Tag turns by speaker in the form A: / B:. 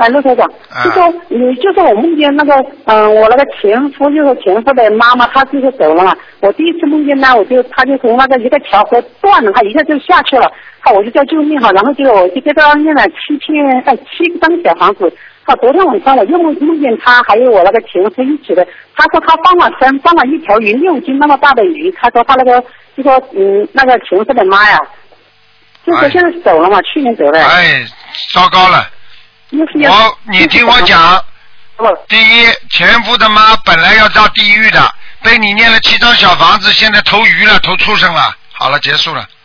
A: 陆台长，就是我梦见那个，我那个前夫就是前夫的妈妈，她就是走了嘛。我第一次梦见她，她就从那个一个桥河断了，她一下就下去了，我就叫救命哈，然后我就给她念了7张小房子。昨天晚上我又梦见她还有我那个前夫一起的，她说她放了一条鱼，6斤那么大的鱼，她说她那个那个前夫的妈呀，就是现在走了嘛，去年走的。
B: 哎，糟糕了。你听我讲，第一，前夫的妈本来要到地狱的，被你念了7张小房子，现在投鱼了，投畜生了。好了，结束了。